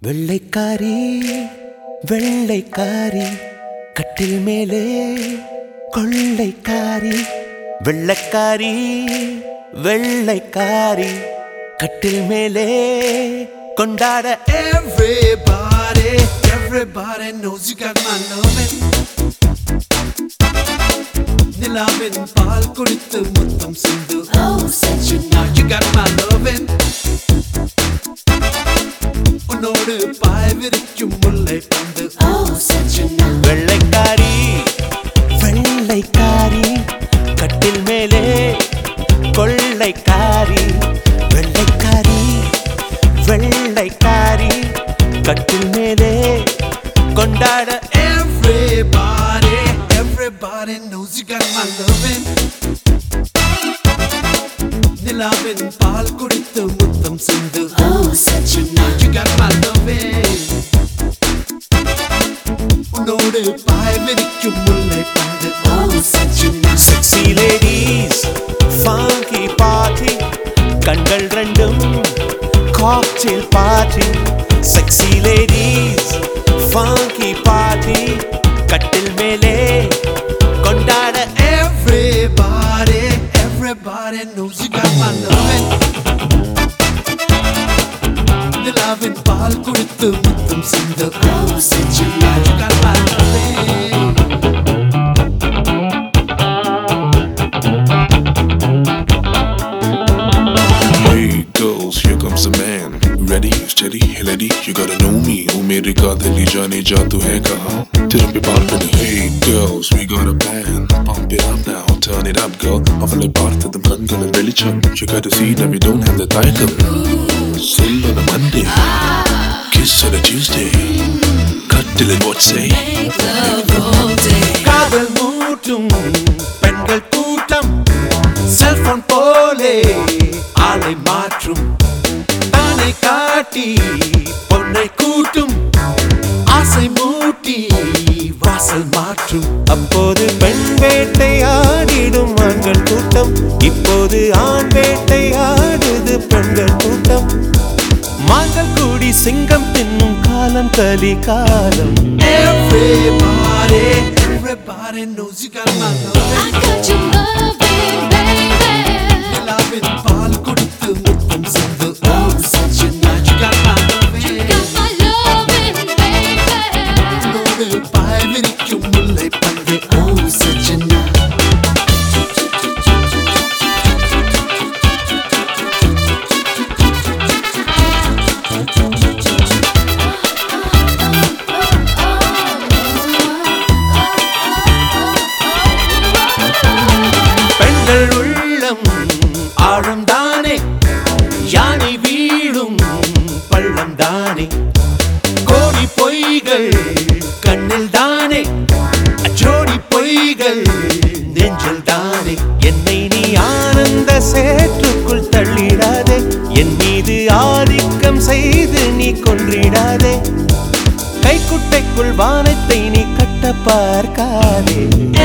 வெள்ளைக்காரி வெள்ளைக்காரி கட்டில் மேலே கொள்ளைக்காரி வெள்ளைக்காரி வெள்ளைக்காரி கட்டில் மேலே கொண்டாட Everybody knows you got my loving. நிலாவின் பால் குடித்து முத்தம் சிந்து Now you got my loving. உன்னோடு பாய் விரிக்கும் முல்லை பந்து வெள்ளைக்காரி வெள்ளைக்காரி கட்டில் மேலே கொள்ளைக்காரி வெள்ளைக்காரி வெள்ளைக்காரி கட்டில் மேலே கொண்டாட Everybody knows you got my loving. நிலாவின் பால் குடித்து முத்தம் சிந்து Now you got my loving. உன்னோடு பாய் விரிக்கும் முல்லை பந்து Sexy ladies funky party கண்கள் ரெண்டும் cocktail party Sexy ladies funky party கட்டில் மேலே கொண்டாட Everybody knows you got my loving. நிலாவின் பால் குடித்து முத்தம் சிந்து Now you got my loving. Hey girls, here comes the man. Ready, steady, lady, you gotta know me. Oh मेरे कातिल जाने जा तू है कहाँ? तेरे पे बात बनी. Hey girls, we got a plan. Pump it up now, turn it up, girl. அவளை பார்த்தது கண்களை வெளிச்சம். You gotta see that we don't have the title. Soul on a Monday, kiss on a Tuesday. Cut till it what say? காதல் மூட்டும் பெண்கள் கூட்டம் cellphone போலே ஆளை மாற்றும் தானை காட்டி பொன்னை கூட்டும் ஆசை மூட்டி வாசல் மாற்றும் அப்போது பெண் வேட்டையாடிடும் ஆண்கள் கூட்டம் இப்போது ஆண் வேட்டையாடுது பெண்கள் கூட்டம் மாங்கள் கூடி சிங்கம் தின்னும் காலம் கலி காலம் Everybody knows you got my loving. I got your loving, baby. நிலாவின் பால் குடித்து முத்தம் சிந்து Now you got my loving. You got my loving, baby. உன்னோடு பாய் விரிக்கும் முல்லை பந்து சஜ்ஜனா பெண்கள் உள்ளம் ஆழம் தானே யானை வீழும் பள்ளம் தானே கோடி பொய்கள் கண்ணில் தானே ஜோடி பொய்கள் நெஞ்சில் தானே என்னை நீ ஆனந்த சேற்றுக்குள் தள்ளிடாதே என் மீது ஆதிக்கம் செய்து நீ கொன்றிடாதே கைக்குட்டைக்குள் வானத்தை நீ கட்ட பார்க்காதே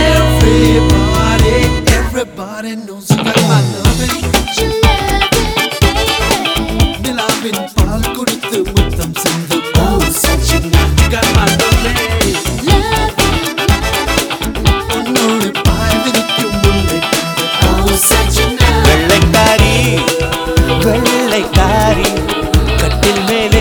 Everybody knows you got my loving. Your loving, baby. நிலாவின் பால் குடித்து முத்தம் சிந்து Now you got my loving. உன்னோடு பாய் விரிக்கும் முல்லை பந்து வெள்ளைக்காரி வெள்ளைக்காரி கட்டில் மேலே